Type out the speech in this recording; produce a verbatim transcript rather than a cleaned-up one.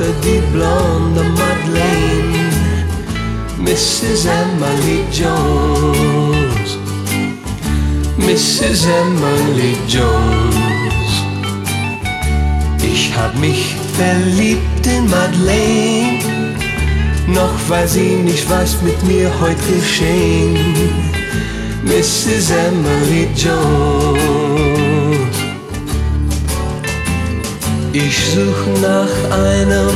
Tochter, die blonde Madeleine, Missus Emily Jones, Missus Emily Jones. Ich hab mich verliebt in Madeleine, noch weil sie nicht weiß, mit mir heute geschehen. Missus Emily Jones. Ich such nach einem